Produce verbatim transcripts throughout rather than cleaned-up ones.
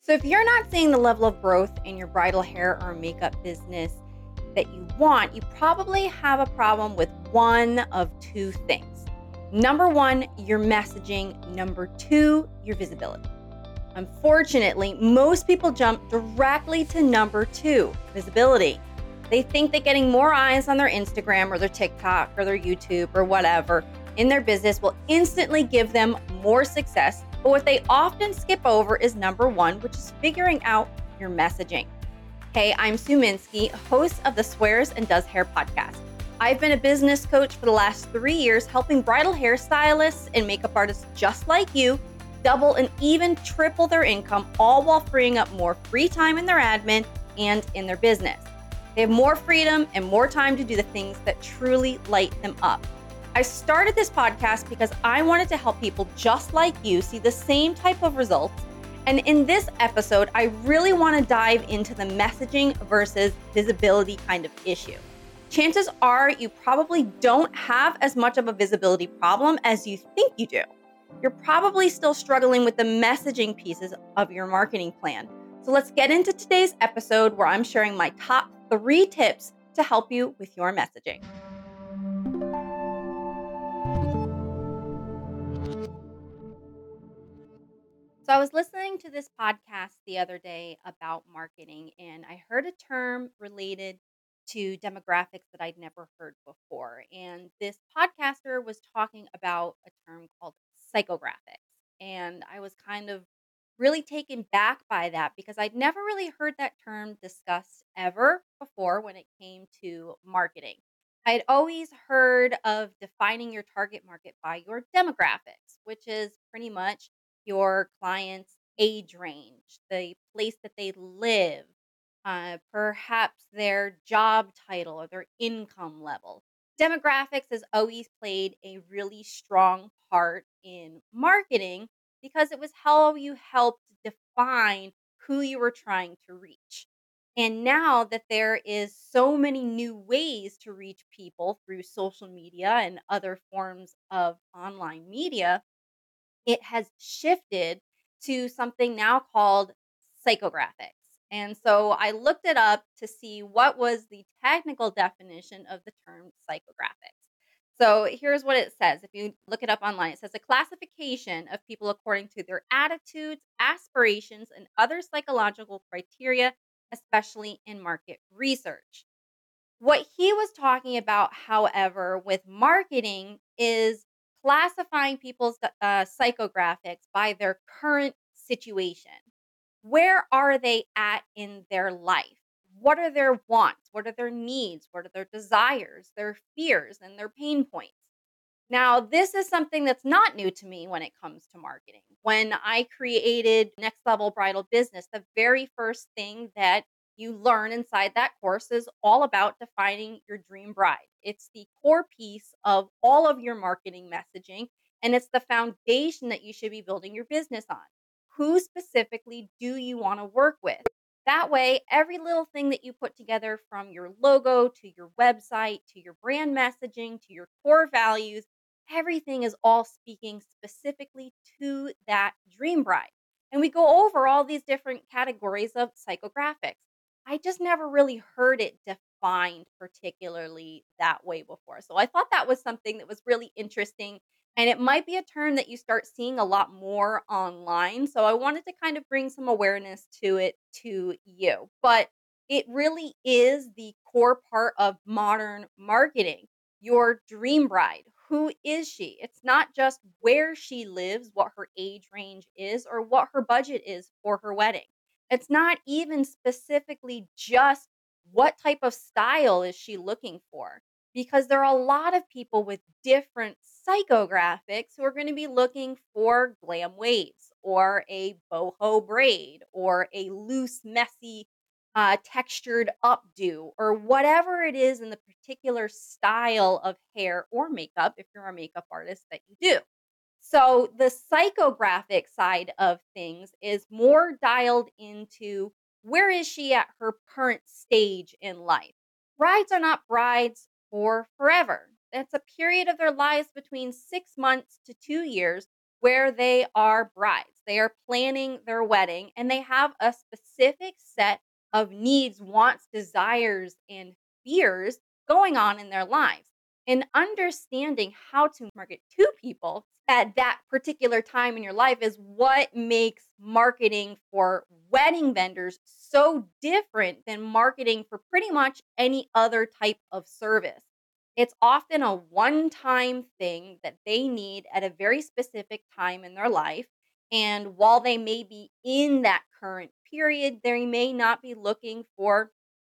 So, if you're not seeing the level of growth in your bridal hair or makeup business that you want, you probably have a problem with one of two things. Number one, your messaging. Number two, your visibility. Unfortunately, most people jump directly to number two, visibility. They think that getting more eyes on their Instagram or their TikTok or their YouTube or whatever in their business will instantly give them more success. But what they often skip over is number one, which is figuring out your messaging. Hey, I'm Sue Minsky, host of the Swears and Does Hair podcast. I've been a business coach for the last three years, helping bridal hairstylists and makeup artists just like you double and even triple their income, all while freeing up more free time in their admin and in their business. They have more freedom and more time to do the things that truly light them up. I started this podcast because I wanted to help people just like you see the same type of results. And in this episode, I really want to dive into the messaging versus visibility kind of issue. Chances are you probably don't have as much of a visibility problem as you think you do. You're probably still struggling with the messaging pieces of your marketing plan. So let's get into today's episode where I'm sharing my top three tips to help you with your messaging. So I was listening to this podcast the other day about marketing, and I heard a term related to demographics that I'd never heard before. And this podcaster was talking about a term called psychographics. And I was kind of really taken back by that because I'd never really heard that term discussed ever before when it came to marketing. I'd always heard of defining your target market by your demographics, which is pretty much your client's age range, the place that they live, uh, perhaps their job title or their income level. Demographics has always played a really strong part in marketing because it was how you helped define who you were trying to reach. And now that there is so many new ways to reach people through social media and other forms of online media, it has shifted to something now called psychographics. And so I looked it up to see what was the technical definition of the term psychographics. So here's what it says. If you look it up online, it says a classification of people according to their attitudes, aspirations, and other psychological criteria, especially in market research. What he was talking about, however, with marketing is classifying people's uh, psychographics by their current situation. Where are they at in their life? What are their wants? What are their needs? What are their desires, their fears, and their pain points? Now, this is something that's not new to me when it comes to marketing. When I created Next Level Bridal Business, the very first thing that you learn inside that course is all about defining your dream bride. It's the core piece of all of your marketing messaging, and it's the foundation that you should be building your business on. Who specifically do you want to work with? That way, every little thing that you put together from your logo to your website to your brand messaging to your core values, everything is all speaking specifically to that dream bride. And we go over all these different categories of psychographics. I just never really heard it defined particularly that way before. So I thought that was something that was really interesting. And it might be a term that you start seeing a lot more online. So I wanted to kind of bring some awareness to it to you. But it really is the core part of modern marketing. Your dream bride. Who is she? It's not just where she lives, what her age range is, or what her budget is for her wedding. It's not even specifically just what type of style is she looking for, because there are a lot of people with different psychographics who are going to be looking for glam waves or a boho braid or a loose, messy uh, textured updo or whatever it is in the particular style of hair or makeup, if you're a makeup artist, that you do. So the psychographic side of things is more dialed into where is she at her current stage in life. Brides are not brides for forever. It's a period of their lives between six months to two years where they are brides. They are planning their wedding and they have a specific set of needs, wants, desires, and fears going on in their lives. And understanding how to market to people at that particular time in your life is what makes marketing for wedding vendors so different than marketing for pretty much any other type of service. It's often a one time thing that they need at a very specific time in their life. And while they may be in that current period, they may not be looking for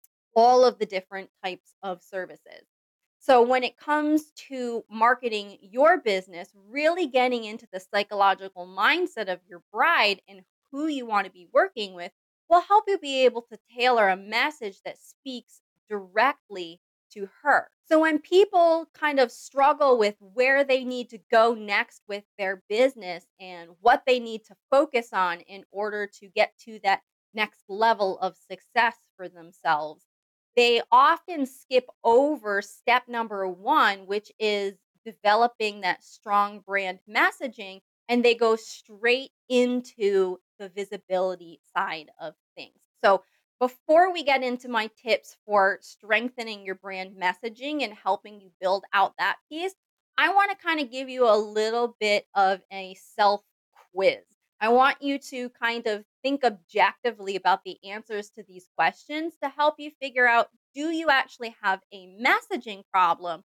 all of the different types of services. So, when it comes to marketing your business, really getting into the psychological mindset of your bride and who you want to be working with will help you be able to tailor a message that speaks directly to her. So, when people kind of struggle with where they need to go next with their business and what they need to focus on in order to get to that next level of success for themselves, they often skip over step number one, which is developing that strong brand messaging, and they go straight into the visibility side of things. So, before we get into my tips for strengthening your brand messaging and helping you build out that piece, I want to kind of give you a little bit of a self quiz. I want you to kind of think objectively about the answers to these questions to help you figure out, do you actually have a messaging problem,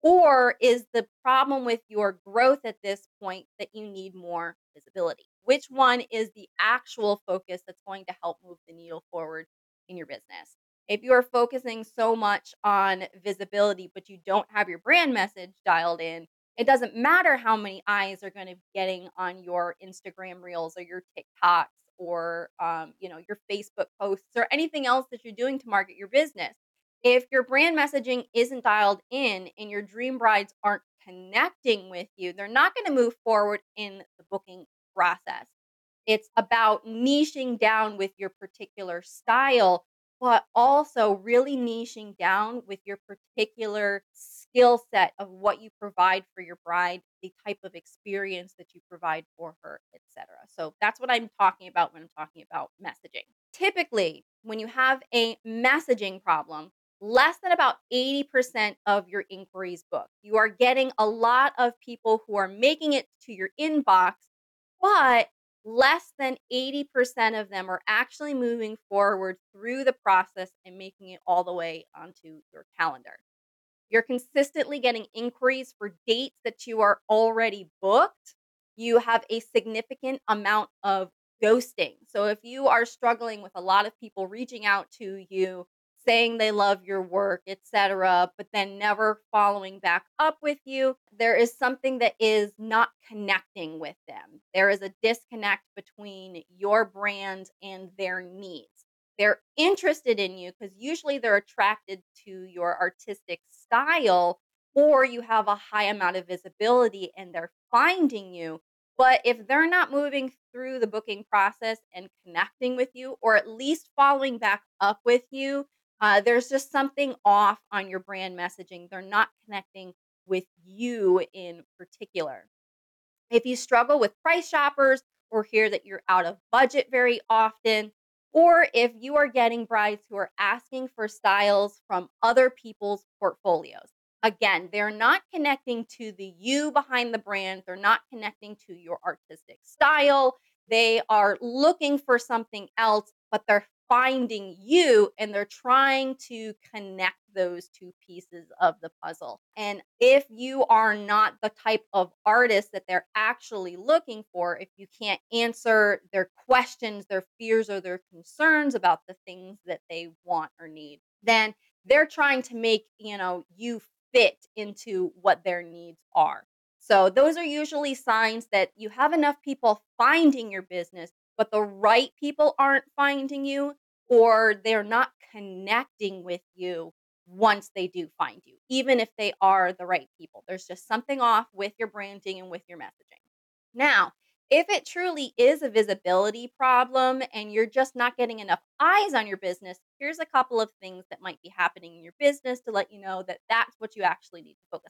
or is the problem with your growth at this point that you need more visibility? Which one is the actual focus that's going to help move the needle forward in your business? If you are focusing so much on visibility, but you don't have your brand message dialed in, it doesn't matter how many eyes are going to be getting on your Instagram reels or your TikToks or um, you know, your Facebook posts or anything else that you're doing to market your business. If your brand messaging isn't dialed in and your dream brides aren't connecting with you, they're not going to move forward in the booking process. It's about niching down with your particular style, but also really niching down with your particular skill set of what you provide for your bride, the type of experience that you provide for her, et cetera. So that's what I'm talking about when I'm talking about messaging. Typically, when you have a messaging problem, less than about eighty percent of your inquiries booked. You are getting a lot of people who are making it to your inbox, but less than eighty percent of them are actually moving forward through the process and making it all the way onto your calendar. You're consistently getting inquiries for dates that you are already booked. You have a significant amount of ghosting. So if you are struggling with a lot of people reaching out to you, saying they love your work, et cetera, but then never following back up with you, there is something that is not connecting with them. There is a disconnect between your brand and their needs. They're interested in you because usually they're attracted to your artistic style, or you have a high amount of visibility and they're finding you. But if they're not moving through the booking process and connecting with you, or at least following back up with you, uh, there's just something off on your brand messaging. They're not connecting with you in particular. If you struggle with price shoppers or hear that you're out of budget very often, or if you are getting brides who are asking for styles from other people's portfolios, again, they're not connecting to the you behind the brand, they're not connecting to your artistic style. They are looking for something else, but they're finding you and they're trying to connect those two pieces of the puzzle. And if you are not the type of artist that they're actually looking for, if you can't answer their questions, their fears, or their concerns about the things that they want or need, then they're trying to make, you know, you fit into what their needs are. So those are usually signs that you have enough people finding your business, but the right people aren't finding you, or they're not connecting with you once they do find you, even if they are the right people. There's just something off with your branding and with your messaging. Now, if it truly is a visibility problem and you're just not getting enough eyes on your business, here's a couple of things that might be happening in your business to let you know that that's what you actually need to focus on.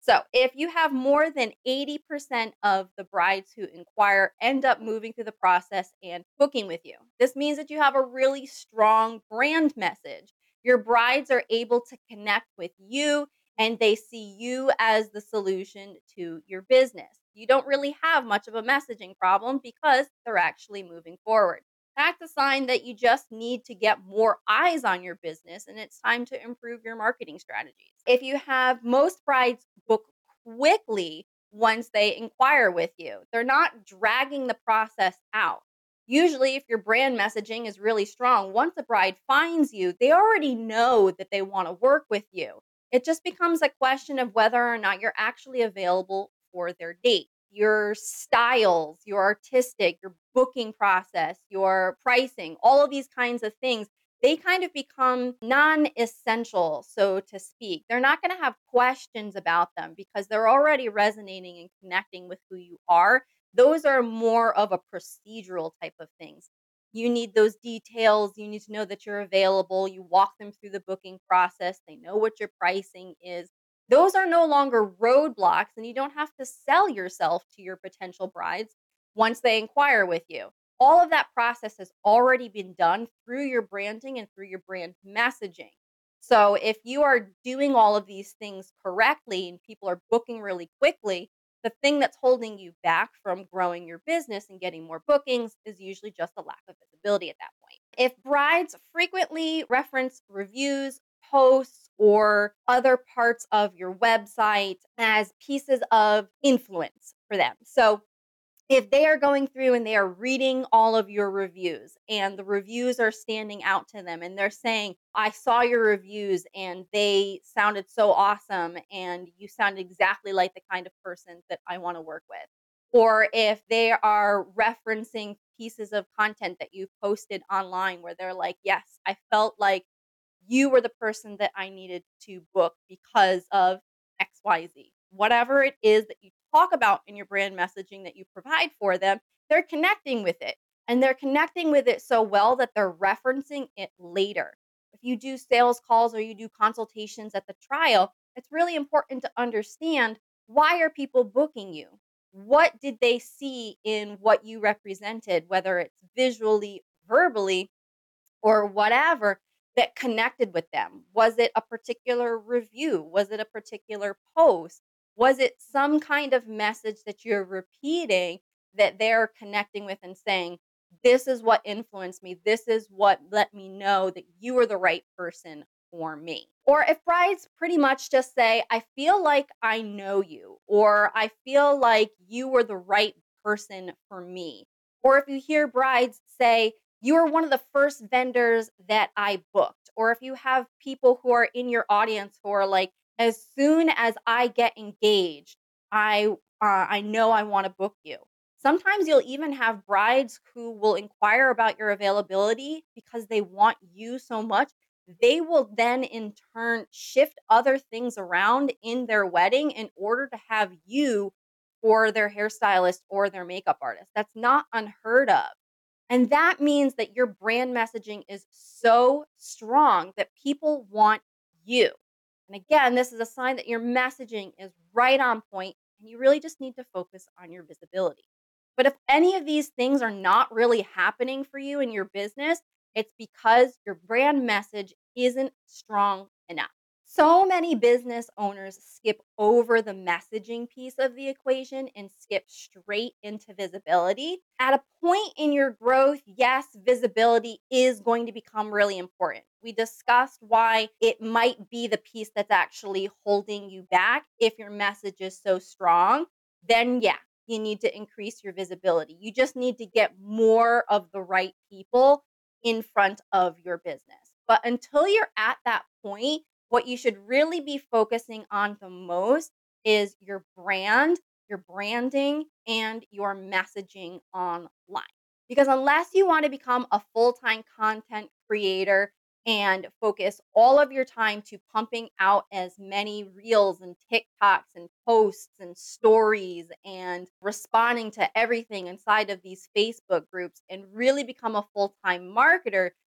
So, if you have more than eighty percent of the brides who inquire end up moving through the process and booking with you, this means that you have a really strong brand message. Your brides are able to connect with you and they see you as the solution to your business. You don't really have much of a messaging problem because they're actually moving forward. That's a sign that you just need to get more eyes on your business and it's time to improve your marketing strategies. If you have most brides book quickly once they inquire with you, they're not dragging the process out. Usually, if your brand messaging is really strong, once a bride finds you, they already know that they want to work with you. It just becomes a question of whether or not you're actually available for their date. Your styles, your artistic, your booking process, your pricing, all of these kinds of things, they kind of become non essential, so to speak. They're not going to have questions about them because they're already resonating and connecting with who you are. Those are more of a procedural type of things. You need those details. You need to know that you're available. You walk them through the booking process. They know what your pricing is. Those are no longer roadblocks, and you don't have to sell yourself to your potential brides once they inquire with you. All of that process has already been done through your branding and through your brand messaging. So if you are doing all of these things correctly and people are booking really quickly, the thing that's holding you back from growing your business and getting more bookings is usually just a lack of visibility at that point. If brides frequently reference reviews, posts, or other parts of your website as pieces of influence for them. So if they are going through and they are reading all of your reviews and the reviews are standing out to them and they're saying, I saw your reviews and they sounded so awesome and you sound exactly like the kind of person that I want to work with. Or if they are referencing pieces of content that you've posted online where they're like, yes, I felt like you were the person that I needed to book because of X Y Z. Whatever it is that you talk about in your brand messaging that you provide for them, they're connecting with it. And they're connecting with it so well that they're referencing it later. If you do sales calls or you do consultations at the trial, it's really important to understand, why are people booking you? What did they see in what you represented, whether it's visually, verbally, or whatever, that connected with them? Was it a particular review? Was it a particular post? Was it some kind of message that you're repeating that they're connecting with and saying, this is what influenced me. This is what let me know that you are the right person for me. Or if brides pretty much just say, I feel like I know you, or I feel like you were the right person for me. Or if you hear brides say, you are one of the first vendors that I booked. Or if you have people who are in your audience who are like, as soon as I get engaged, I uh, I know I want to book you. Sometimes you'll even have brides who will inquire about your availability because they want you so much. They will then in turn shift other things around in their wedding in order to have you or their hairstylist or their makeup artist. That's not unheard of. And that means that your brand messaging is so strong that people want you. And again, this is a sign that your messaging is right on point and you really just need to focus on your visibility. But if any of these things are not really happening for you in your business, it's because your brand message isn't strong enough. So many business owners skip over the messaging piece of the equation and skip straight into visibility. At a point in your growth, yes, visibility is going to become really important. We discussed why it might be the piece that's actually holding you back. If your message is so strong, then yeah, you need to increase your visibility. You just need to get more of the right people in front of your business. But until you're at that point, what you should really be focusing on the most is your brand, your branding, and your messaging online. Because unless you want to become a full time content creator and focus all of your time to pumping out as many reels and TikToks and posts and stories and responding to everything inside of these Facebook groups and really become a full time marketer,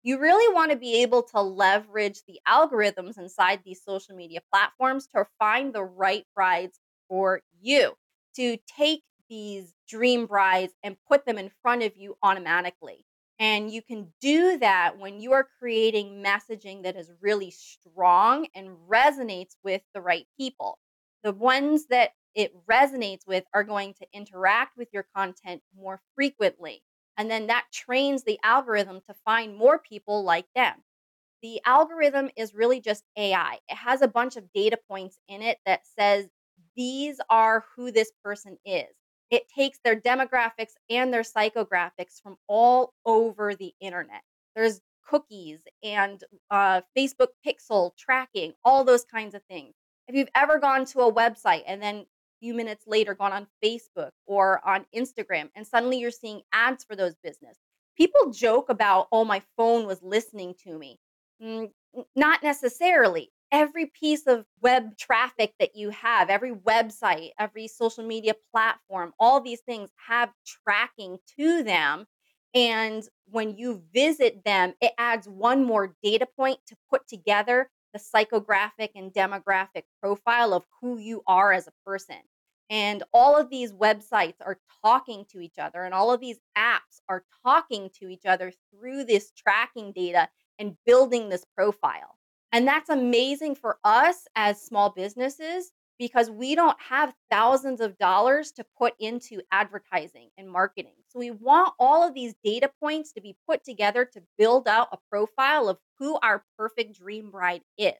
You really want to be able to leverage the algorithms inside these social media platforms to find the right brides for you, to take these dream brides and put them in front of you automatically. And you can do that when you are creating messaging that is really strong and resonates with the right people. The ones that it resonates with are going to interact with your content more frequently. And then that trains the algorithm to find more people like them. The algorithm is really just A I. It has a bunch of data points in it that says these are who this person is. It takes their demographics and their psychographics from all over the internet. There's cookies and uh, Facebook pixel tracking, all those kinds of things. If you've ever gone to a website and then a few minutes later gone on Facebook or on Instagram and suddenly you're seeing ads for those business, people joke about, oh, my phone was listening to me. Mm, n not necessarily. Every piece of web traffic that you have, every website, every social media platform, all these things have tracking to them, and when you visit them, it adds one more data point to put together the psychographic and demographic profile of who you are as a person. And all of these websites are talking to each other, and all of these apps are talking to each other through this tracking data and building this profile. And that's amazing for us as small businesses because we don't have thousands of dollars to put into advertising and marketing. So we want all of these data points to be put together to build out a profile of who our perfect dream bride is.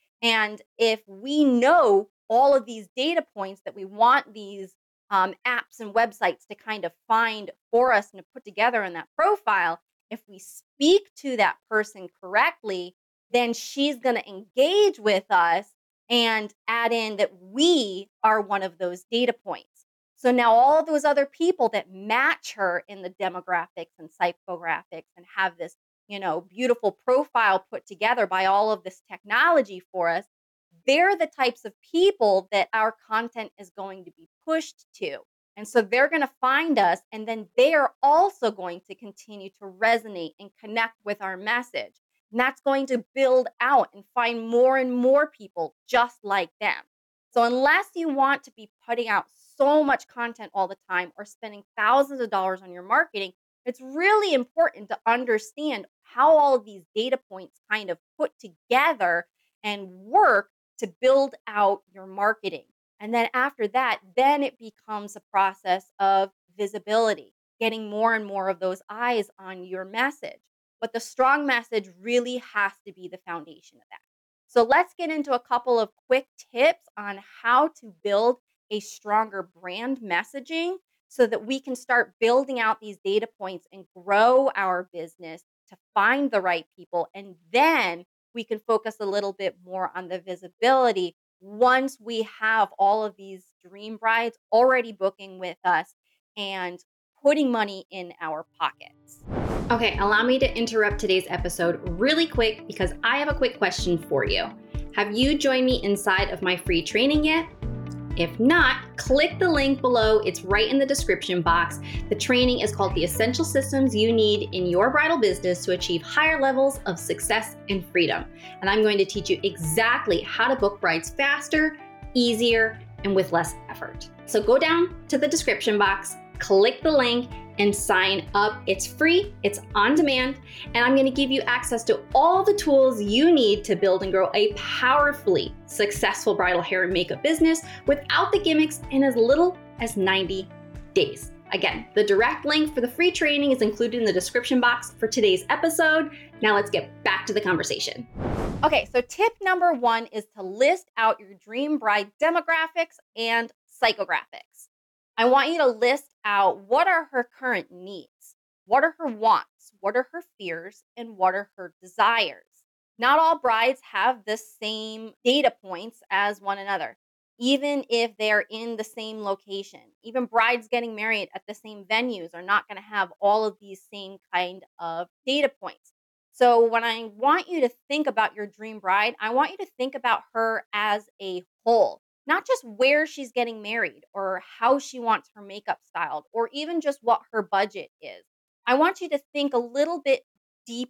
And if we know all of these data points that we want these um, apps and websites to kind of find for us and to put together in that profile, if we speak to that person correctly, then she's going to engage with us and add in that we are one of those data points. So now all those other people that match her in the demographics and psychographics and have this, you know, beautiful profile put together by all of this technology for us, they're the types of people that our content is going to be pushed to. And so they're going to find us, and then they are also going to continue to resonate and connect with our message. And that's going to build out and find more and more people just like them. So, unless you want to be putting out so much content all the time or spending thousands of dollars on your marketing, it's really important to understand how all of these data points kind of put together and work to build out your marketing. And then after that, then it becomes a process of visibility, getting more and more of those eyes on your message. But the strong message really has to be the foundation of that. So let's get into a couple of quick tips on how to build a stronger brand messaging so that we can start building out these data points and grow our business to find the right people. And then we can focus a little bit more on the visibility once we have all of these dream brides already booking with us and putting money in our pockets. Okay, allow me to interrupt today's episode really quick because I have a quick question for you. Have you joined me inside of my free training yet? If not, click the link below. It's right in the description box. The training is called The Essential Systems You Need in Your Bridal Business to Achieve Higher Levels of Success and Freedom. And I'm going to teach you exactly how to book brides faster, easier, and with less effort. So go down to the description box, click the link, and sign up. It's free, it's on demand, and I'm going to give you access to all the tools you need to build and grow a powerfully successful bridal hair and makeup business without the gimmicks in as little as ninety days. Again, the direct link for the free training is included in the description box for today's episode. Now let's get back to the conversation. Okay, so tip number one is to list out your dream bride demographics and psychographics. I want you to list out what are her current needs, what are her wants, what are her fears, and what are her desires. Not all brides have the same data points as one another, even if they're in the same location. Even brides getting married at the same venues are not going to have all of these same kind of data points. So when I want you to think about your dream bride, I want you to think about her as a whole. Not just where she's getting married or how she wants her makeup styled or even just what her budget is. I want you to think a little bit deeper.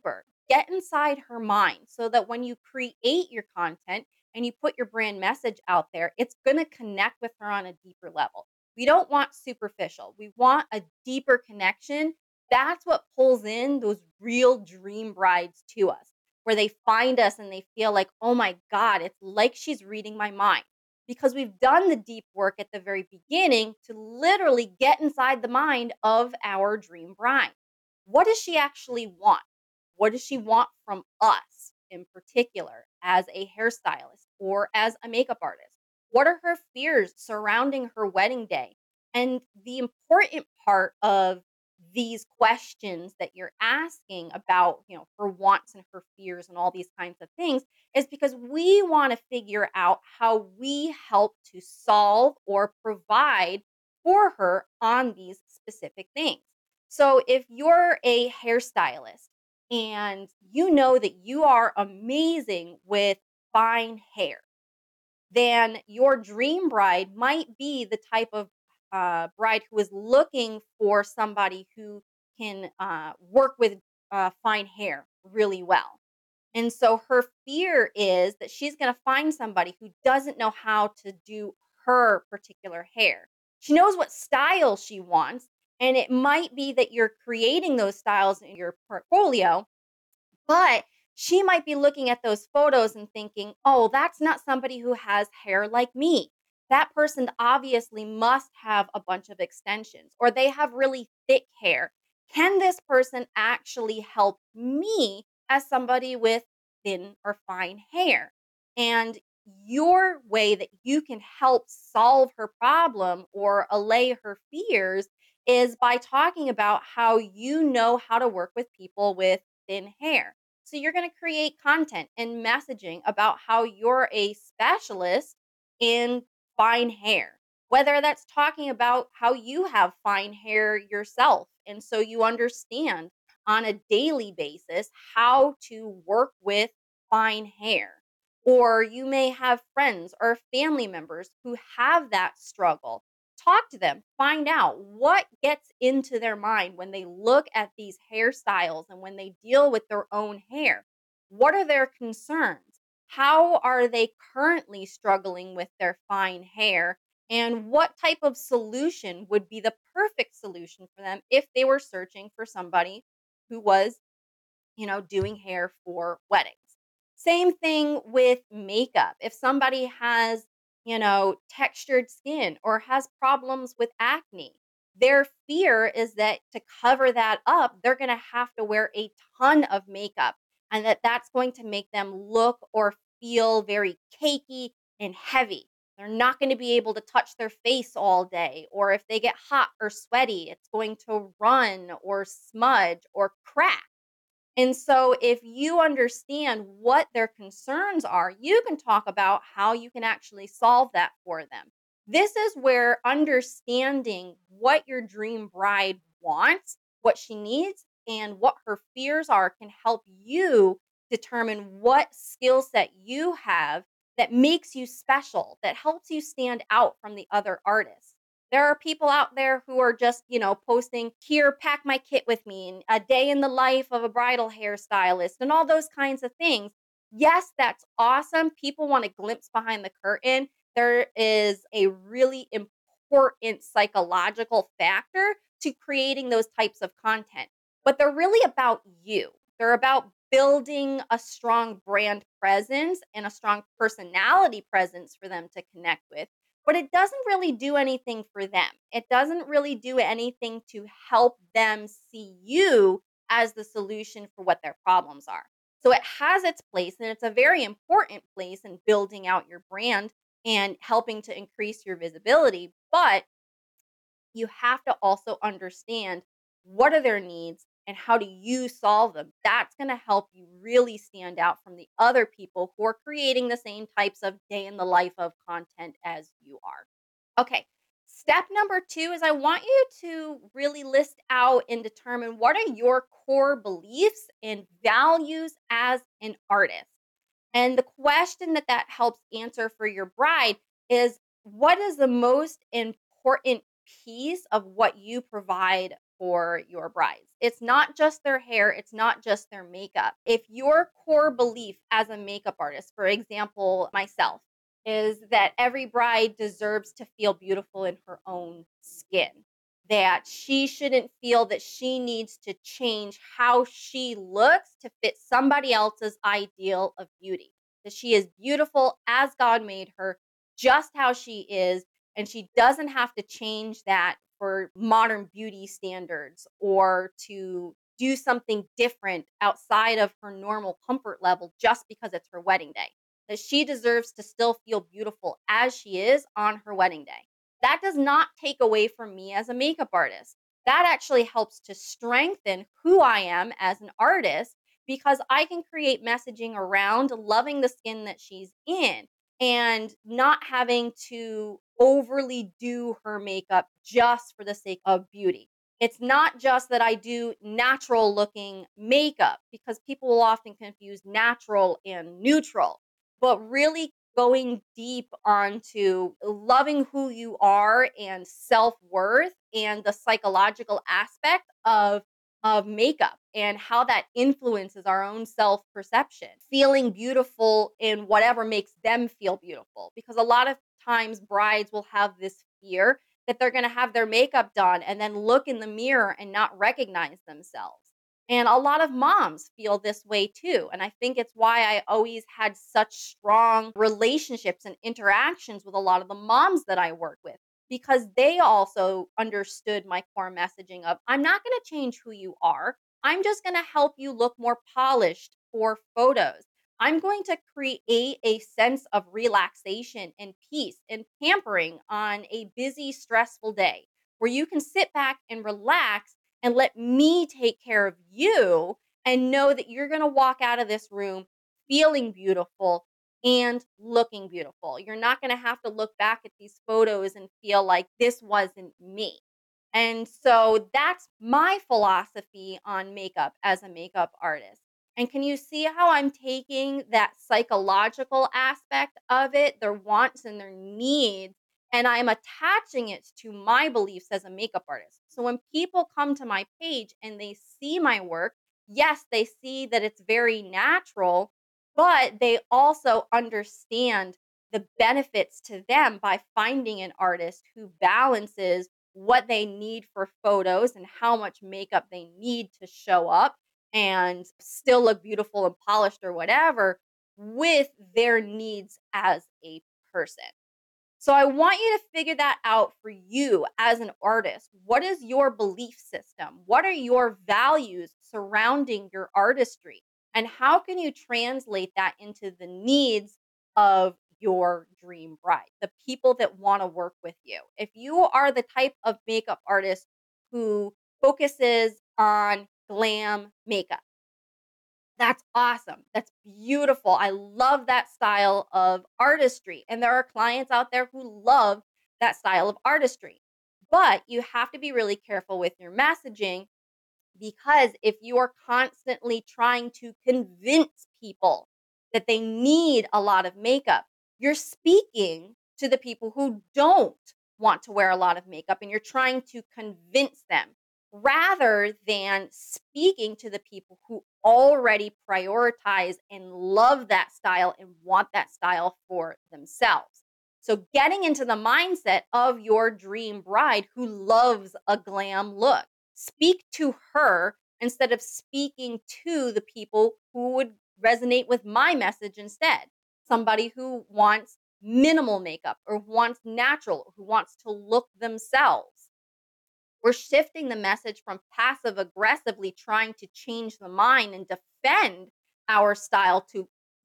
get inside her mind so that when you create your content and you put your brand message out there, it's going to connect with her on a deeper level. We don't want superficial. We want a deeper connection. That's what pulls in those real dream brides to us, where they find us and they feel like, oh my God, it's like she's reading my mind. Because we've done the deep work at the very beginning to literally get inside the mind of our dream bride. What does she actually want? What does she want from us in particular as a hairstylist or as a makeup artist? What are her fears surrounding her wedding day? And the important part of these questions that you're asking about, you know, her wants and her fears and all these kinds of things is because we want to figure out how we help to solve or provide for her on these specific things. So if you're a hairstylist and you know that you are amazing with fine hair, then your dream bride might be the type of uh, bride who is looking for somebody who can uh, work with uh, fine hair really well. And so her fear is that she's going to find somebody who doesn't know how to do her particular hair. She knows what style she wants, and it might be that you're creating those styles in your portfolio, but she might be looking at those photos and thinking, oh, that's not somebody who has hair like me. That person obviously must have a bunch of extensions or they have really thick hair. Can this person actually help me as somebody with thin or fine hair? And your way that you can help solve her problem or allay her fears is by talking about how you know how to work with people with thin hair. So you're going to create content and messaging about how you're a specialist in fine hair. Whether that's talking about how you have fine hair yourself. And so you understand on a daily basis how to work with fine hair. Or you may have friends or family members who have that struggle. Talk to them, find out what gets into their mind when they look at these hairstyles and when they deal with their own hair. What are their concerns? How are they currently struggling with their fine hair? And what type of solution would be the perfect solution for them if they were searching for somebody who was, you know, doing hair for weddings? Same thing with makeup. If somebody has, you know, textured skin or has problems with acne, their fear is that to cover that up, they're going to have to wear a ton of makeup and that that's going to make them look or feel very cakey and heavy. They're not going to be able to touch their face all day, or if they get hot or sweaty, it's going to run or smudge or crack. And so, if you understand what their concerns are, you can talk about how you can actually solve that for them. This is where understanding what your dream bride wants, what she needs, and what her fears are can help you determine what skill set you have that makes you special, that helps you stand out from the other artists. There are people out there who are just, you know, posting, here, pack my kit with me, and a day in the life of a bridal hairstylist, and all those kinds of things. Yes, that's awesome. People want a glimpse behind the curtain. There is a really important psychological factor to creating those types of content, but they're really about you. They're about building a strong brand presence and a strong personality presence for them to connect with, but it doesn't really do anything for them. It doesn't really do anything to help them see you as the solution for what their problems are. So it has its place, and it's a very important place in building out your brand and helping to increase your visibility. But you have to also understand what are their needs and how do you solve them. That's going to help you really stand out from the other people who are creating the same types of day in the life of content as you are. Okay. Step number two is I want you to really list out and determine what are your core beliefs and values as an artist. And the question that that helps answer for your bride is, what is the most important piece of what you provide for your brides. It's not just their hair, it's not just their makeup. If your core belief as a makeup artist, for example, myself, is that every bride deserves to feel beautiful in her own skin, that she shouldn't feel that she needs to change how she looks to fit somebody else's ideal of beauty, that she is beautiful as God made her, just how she is, and she doesn't have to change that for modern beauty standards or to do something different outside of her normal comfort level just because it's her wedding day. That she deserves to still feel beautiful as she is on her wedding day. That does not take away from me as a makeup artist. That actually helps to strengthen who I am as an artist because I can create messaging around loving the skin that she's in and not having to overly do her makeup just for the sake of beauty. It's not just that I do natural looking makeup because people will often confuse natural and neutral, but really going deep onto loving who you are and self-worth and the psychological aspect of of makeup and how that influences our own self perception. Feeling beautiful in whatever makes them feel beautiful. Because a lot of times brides will have this fear that they're going to have their makeup done and then look in the mirror and not recognize themselves. And a lot of moms feel this way too. And I think it's why I always had such strong relationships and interactions with a lot of the moms that I work with because they also understood my core messaging of I'm not going to change who you are. I'm just going to help you look more polished for photos. I'm going to create a sense of relaxation and peace and pampering on a busy, stressful day where you can sit back and relax and let me take care of you and know that you're going to walk out of this room feeling beautiful and looking beautiful. You're not going to have to look back at these photos and feel like this wasn't me. And so that's my philosophy on makeup as a makeup artist. And can you see how I'm taking that psychological aspect of it, their wants and their needs, and I'm attaching it to my beliefs as a makeup artist? So when people come to my page and they see my work, yes, they see that it's very natural, but they also understand the benefits to them by finding an artist who balances what they need for photos and how much makeup they need to show up and still look beautiful and polished or whatever with their needs as a person. So I want you to figure that out for you as an artist. What is your belief system? What are your values surrounding your artistry? And how can you translate that into the needs of your dream bride, the people that want to work with you? If you are the type of makeup artist who focuses on glam makeup, that's awesome. That's beautiful. I love that style of artistry. And there are clients out there who love that style of artistry. But you have to be really careful with your messaging because if you are constantly trying to convince people that they need a lot of makeup, you're speaking to the people who don't want to wear a lot of makeup and you're trying to convince them rather than speaking to the people who already prioritize and love that style and want that style for themselves. So, getting into the mindset of your dream bride who loves a glam look, speak to her instead of speaking to the people who would resonate with my message instead. Somebody who wants minimal makeup or wants natural, who wants to look themselves. We're shifting the message from passive aggressively trying to change the mind and defend our style to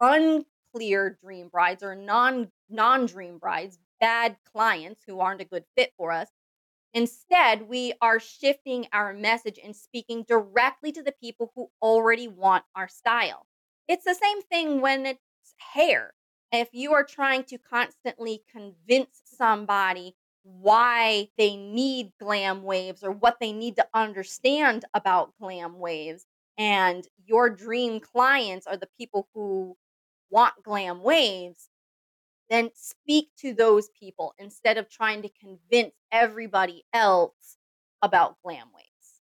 unclear dream brides or non non dream brides, bad clients who aren't a good fit for us. Instead, we are shifting our message and speaking directly to the people who already want our style. It's the same thing when it's hair. If you are trying to constantly convince somebody why they need glam waves or what they need to understand about glam waves, and your dream clients are the people who want glam waves, then speak to those people instead of trying to convince everybody else about glam waves.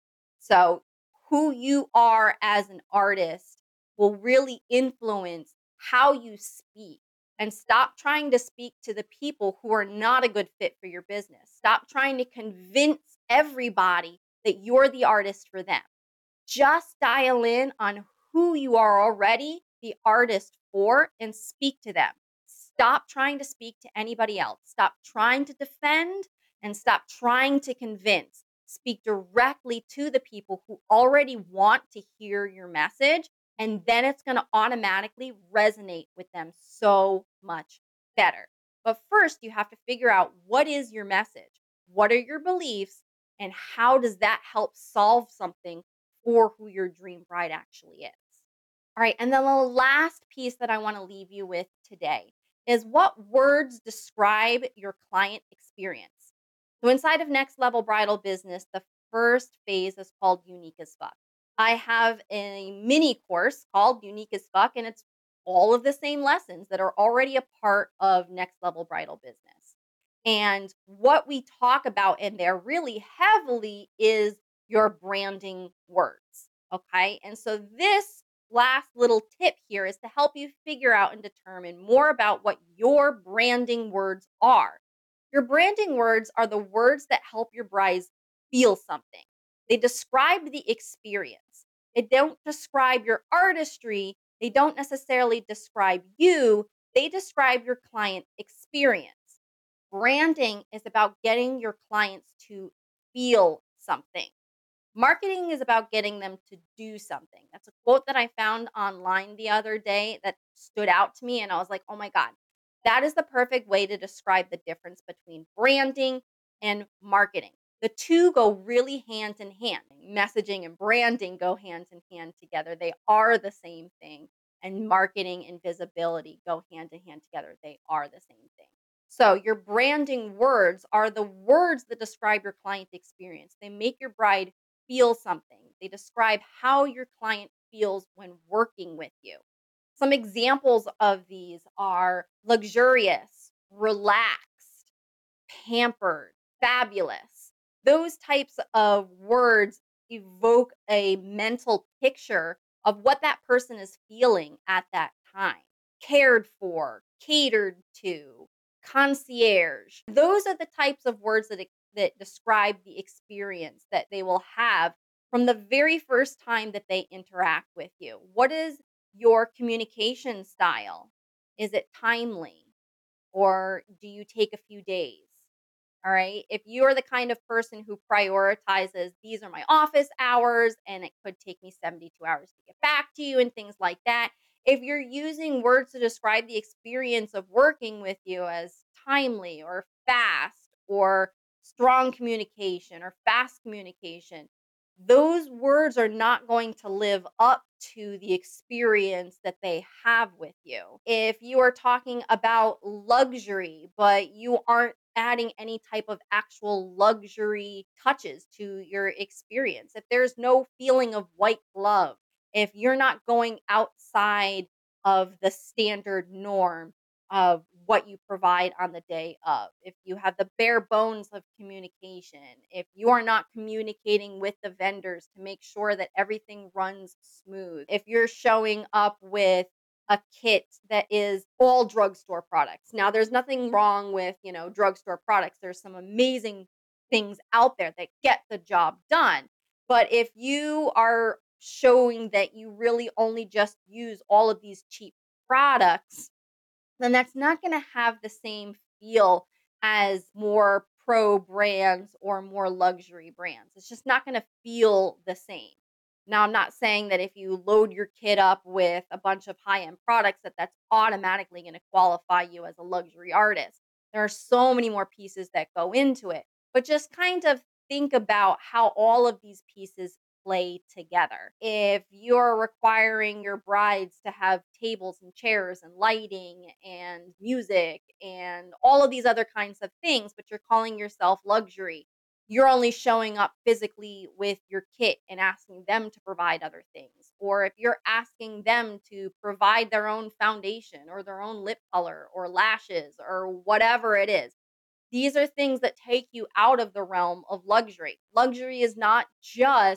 So, who you are as an artist will really influence how you speak. And stop trying to speak to the people who are not a good fit for your business. Stop trying to convince everybody that you're the artist for them. Just dial in on who you are already the artist for and speak to them. Stop trying to speak to anybody else. Stop trying to defend and stop trying to convince. Speak directly to the people who already want to hear your message, and then it's going to automatically resonate with them so much better. But first, you have to figure out what is your message? What are your beliefs? And how does that help solve something for who your dream bride actually is? All right. And then the last piece that I want to leave you with today is what words describe your client experience. So, inside of Next Level Bridal Business, the first phase is called Unique as Fuck. I have a mini course called Unique as Fuck, and it's all of the same lessons that are already a part of Next Level Bridal Business. And what we talk about in there really heavily is your branding words. Okay. And so, this last little tip here is to help you figure out and determine more about what your branding words are. Your branding words are the words that help your brides feel something. They describe the experience. They don't describe your artistry. They don't necessarily describe you. They describe your client experience. Branding is about getting your clients to feel something. Marketing is about getting them to do something. That's a quote that I found online the other day that stood out to me. And I was like, oh my God, that is the perfect way to describe the difference between branding and marketing. The two go really hand in hand. Messaging and branding go hand in hand together. They are the same thing. And marketing and visibility go hand in hand together. They are the same thing. So, your branding words are the words that describe your client experience. They make your bride feel something. They describe how your client feels when working with you. Some examples of these are luxurious, relaxed, pampered, fabulous. Those types of words evoke a mental picture of what that person is feeling at that time. Cared for, catered to, concierge. Those are the types of words that that describe the experience that they will have from the very first time that they interact with you. What is your communication style? Is it timely or do you take a few days? All right. If you are the kind of person who prioritizes, these are my office hours and it could take me seventy-two hours to get back to you and things like that. If you're using words to describe the experience of working with you as timely or fast or strong communication or fast communication, those words are not going to live up to the experience that they have with you. If you are talking about luxury, but you aren't adding any type of actual luxury touches to your experience, if there's no feeling of white glove, if you're not going outside of the standard norm of what you provide on the day of, if you have the bare bones of communication, if you are not communicating with the vendors to make sure that everything runs smooth, if you're showing up with a kit that is all drugstore products. Now, there's nothing wrong with, you know, drugstore products. There's some amazing things out there that get the job done. But if you are showing that you really only just use all of these cheap products, then that's not going to have the same feel as more pro brands or more luxury brands. It's just not going to feel the same. Now, I'm not saying that if you load your kit up with a bunch of high-end products that that's automatically going to qualify you as a luxury artist. There are so many more pieces that go into it. But just kind of think about how all of these pieces play together. If you're requiring your brides to have tables and chairs and lighting and music and all of these other kinds of things, but you're calling yourself luxury, you're only showing up physically with your kit and asking them to provide other things. Or if you're asking them to provide their own foundation or their own lip color or lashes or whatever it is, these are things that take you out of the realm of luxury. Luxury is not just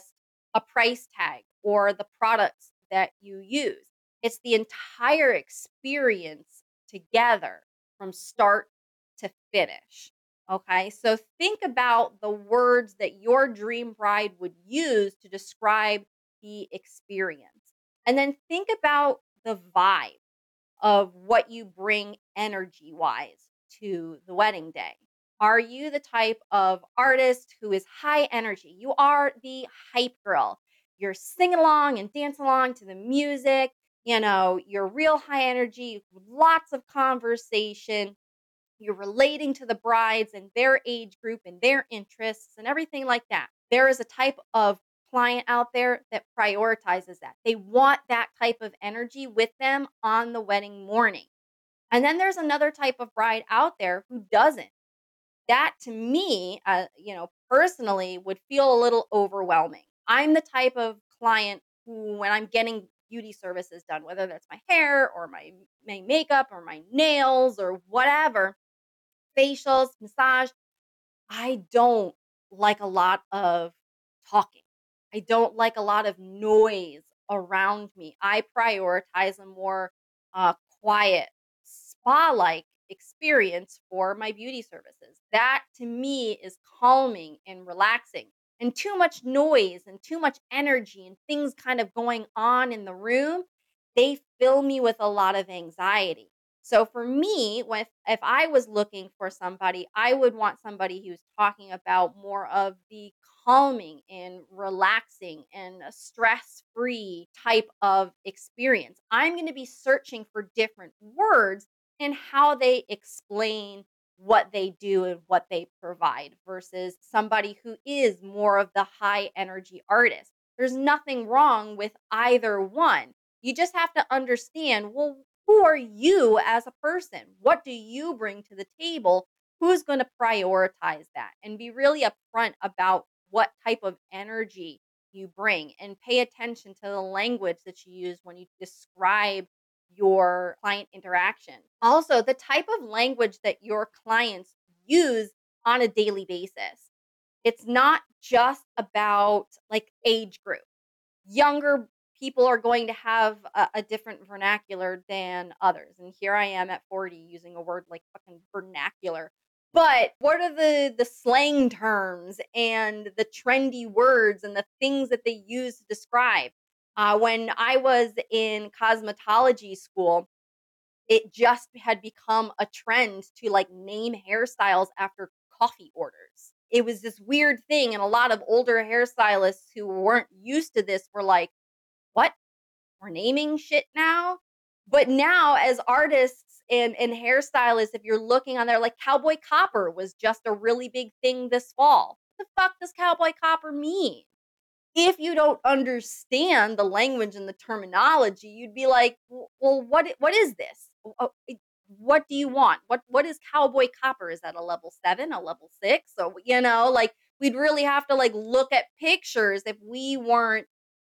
a price tag or the products that you use. It's the entire experience together from start to finish. Okay, so think about the words that your dream bride would use to describe the experience. And then think about the vibe of what you bring energy wise to the wedding day. Are you the type of artist who is high energy? You are the hype girl. You're singing along and dancing along to the music. You know, you're real high energy, lots of conversation. You're relating to the brides and their age group and their interests and everything like that. There is a type of client out there that prioritizes that. They want that type of energy with them on the wedding morning. And then there's another type of bride out there who doesn't. That to me, uh, you know, personally would feel a little overwhelming. I'm the type of client who, when I'm getting beauty services done, whether that's my hair or my, my makeup or my nails or whatever, facials, massage, I don't like a lot of talking. I don't like a lot of noise around me. I prioritize a more uh, quiet, spa like experience for my beauty services. That to me is calming and relaxing. And too much noise and too much energy and things kind of going on in the room, they fill me with a lot of anxiety. So for me, with if I was looking for somebody, I would want somebody who's talking about more of the calming and relaxing and a stress-free type of experience. I'm going to be searching for different words and how they explain what they do and what they provide versus somebody who is more of the high energy artist. There's nothing wrong with either one. You just have to understand, well, who are you as a person? What do you bring to the table? Who's going to prioritize that? And be really upfront about what type of energy you bring and pay attention to the language that you use when you describe your client interaction. Also, the type of language that your clients use on a daily basis. It's not just about like age group. Younger people are going to have a, a different vernacular than others. And here I am at forty using a word like fucking vernacular. But what are the the slang terms and the trendy words and the things that they use to describe? Uh, when I was in cosmetology school, it just had become a trend to like name hairstyles after coffee orders. It was this weird thing, and a lot of older hairstylists who weren't used to this were like, "What? We're naming shit now?" But now, as artists and and hairstylists, if you're looking on there, like Cowboy Copper was just a really big thing this fall. What the fuck does Cowboy Copper mean? If you don't understand the language and the terminology, you'd be like, "W well, what I what is this? W oh, it what do you want? What what is Cowboy Copper? Is that a level seven, a level six?" So, you know, like, we'd really have to, like, look at pictures if we weren't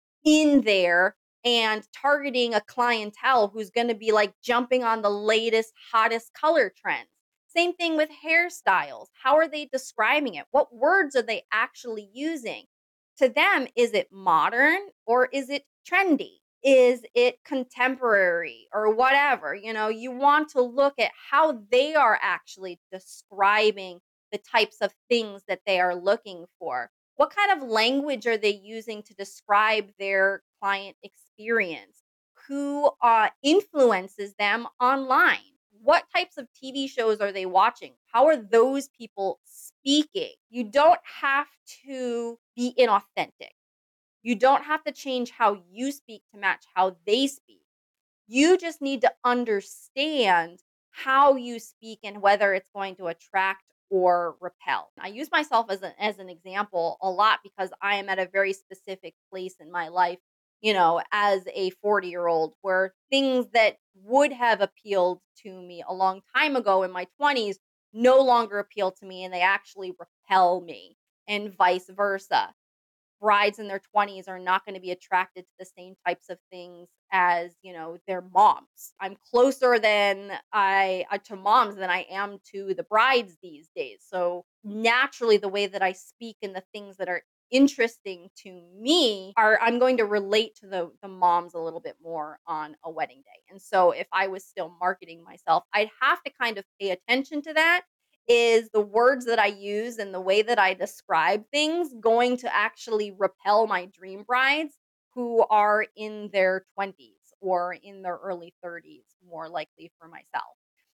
in there and targeting a clientele who's gonna be, like, jumping on the latest, hottest color trends. Same thing with hairstyles. How are they describing it? What words are they actually using? To them, is it modern or is it trendy? Is it contemporary or whatever? You know, you want to look at how they are actually describing the types of things that they are looking for. What kind of language are they using to describe their client experience? Who uh, influences them online? What types of T V shows are they watching? How are those people speaking? You don't have to be inauthentic. You don't have to change how you speak to match how they speak. You just need to understand how you speak and whether it's going to attract or repel. I use myself as an as an example a lot because I am at a very specific place in my life, you know, as a forty-year-old where things that would have appealed to me a long time ago in my twenties no longer appeal to me and they actually repel me and vice versa. Brides in their twenties are not gonna be attracted to the same types of things as, you know, their moms. I'm closer than I uh, to moms than I am to the brides these days. So, naturally, the way that I speak and the things that are interesting to me are I'm going to relate to the the moms a little bit more on a wedding day. And so if I was still marketing myself, I'd have to kind of pay attention to that. Is the words that I use and the way that I describe things going to actually repel my dream brides who are in their twenties or in their early thirties, more likely for myself.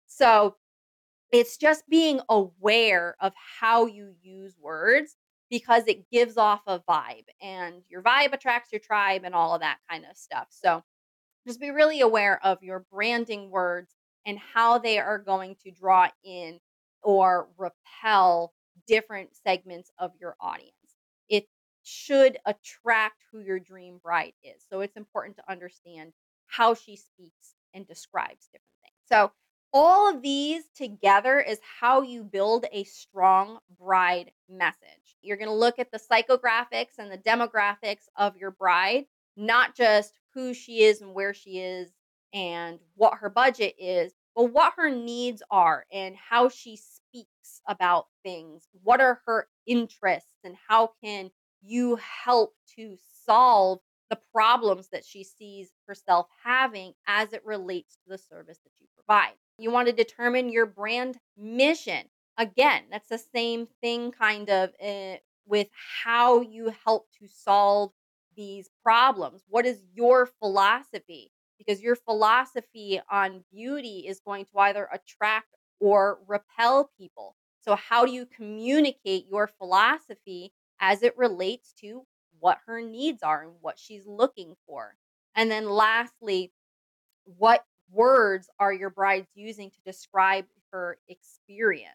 So it's just being aware of how you use words because it gives off a vibe, and your vibe attracts your tribe and all of that kind of stuff. So just be really aware of your branding words and how they are going to draw in or repel different segments of your audience. It should attract who your dream bride is. So it's important to understand how she speaks and describes different things. So all of these together is how you build a strong bride message. You're going to look at the psychographics and the demographics of your bride, not just who she is and where she is and what her budget is, but what her needs are and how she speaks about things. What are her interests and how can you help to solve the problems that she sees herself having as it relates to the service that you provide? You want to determine your brand mission. Again, that's the same thing kind of uh, with how you help to solve these problems. What is your philosophy? Because your philosophy on beauty is going to either attract or repel people. So, how do you communicate your philosophy as it relates to what her needs are and what she's looking for? And then, lastly, what words are your brides using to describe her experience?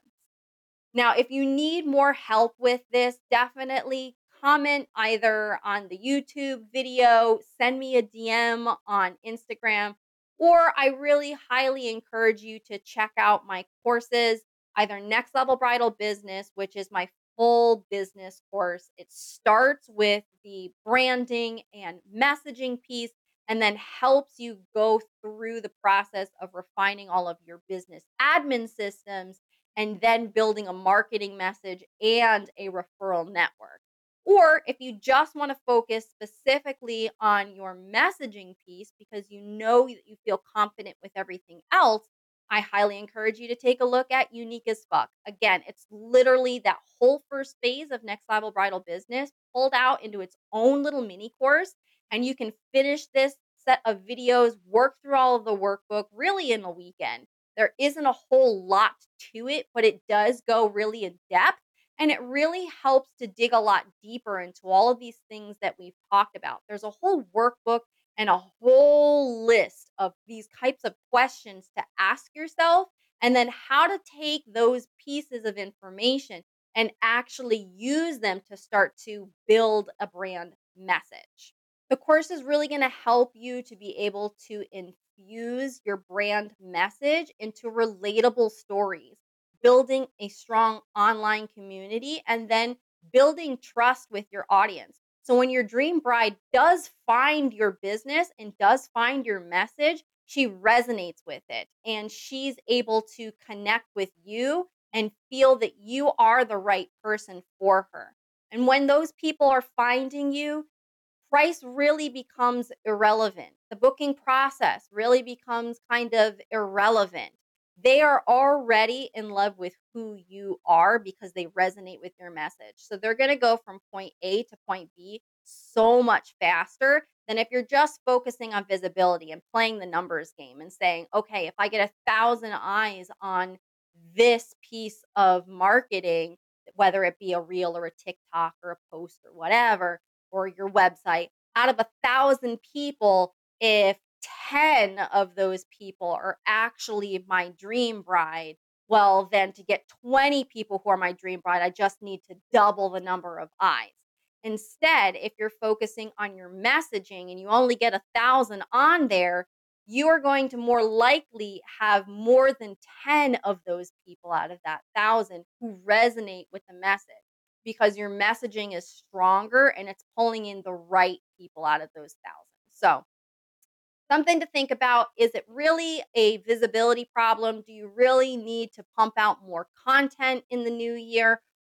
Now, if you need more help with this, definitely comment either on the YouTube video, send me a D M on Instagram, or I really highly encourage you to check out my courses, either Next Level Bridal Business, which is my full business course. It starts with the branding and messaging piece and then helps you go through the process of refining all of your business admin systems and then building a marketing message and a referral network. Or if you just want to focus specifically on your messaging piece because you know that you feel confident with everything else, I highly encourage you to take a look at Unique as Fuck. Again, it's literally that whole first phase of Next Level Bridal Business pulled out into its own little mini course, and you can finish this set of videos, work through all of the workbook really in a weekend. There isn't a whole lot to it, but it does go really in depth. And it really helps to dig a lot deeper into all of these things that we've talked about. There's a whole workbook and a whole list of these types of questions to ask yourself, and then how to take those pieces of information and actually use them to start to build a brand message. The course is really going to help you to be able to infuse your brand message into relatable stories, building a strong online community, and then building trust with your audience. So when your dream bride does find your business and does find your message, she resonates with it and she's able to connect with you and feel that you are the right person for her. And when those people are finding you, price really becomes irrelevant. The booking process really becomes kind of irrelevant. They are already in love with who you are because they resonate with your message. So they're going to go from point A to point B so much faster than if you're just focusing on visibility and playing the numbers game and saying, okay, if I get a thousand eyes on this piece of marketing, whether it be a reel or a TikTok or a post or whatever, or your website, out of a thousand people, if ten of those people are actually my dream bride, well, then to get twenty people who are my dream bride, I just need to double the number of eyes. Instead, if you're focusing on your messaging and you only get a thousand on there, you are going to more likely have more than ten of those people out of that thousand who resonate with the message because your messaging is stronger and it's pulling in the right people out of those thousands. So, something to think about. Is it really a visibility problem? Do you really need to pump out more content in the new year?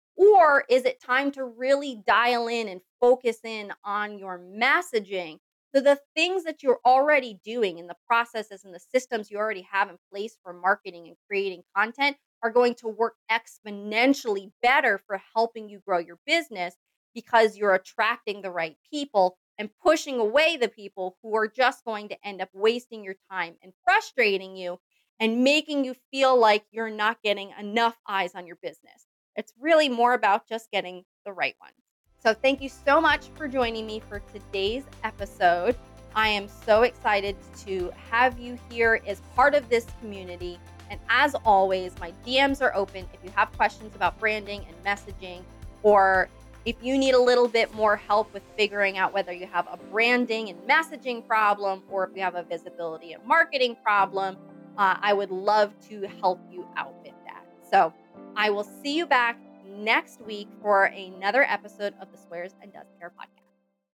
Or is it time to really dial in and focus in on your messaging? So the things that you're already doing and the processes and the systems you already have in place for marketing and creating content are going to work exponentially better for helping you grow your business because you're attracting the right people and pushing away the people who are just going to end up wasting your time and frustrating you and making you feel like you're not getting enough eyes on your business. It's really more about just getting the right ones. So, thank you so much for joining me for today's episode. I am so excited to have you here as part of this community. And as always, my D Ms are open if you have questions about branding and messaging, or if you need a little bit more help with figuring out whether you have a branding and messaging problem or if you have a visibility and marketing problem. uh, I would love to help you out with that. So, I will see you back next week for another episode of the Swears and Does Care podcast.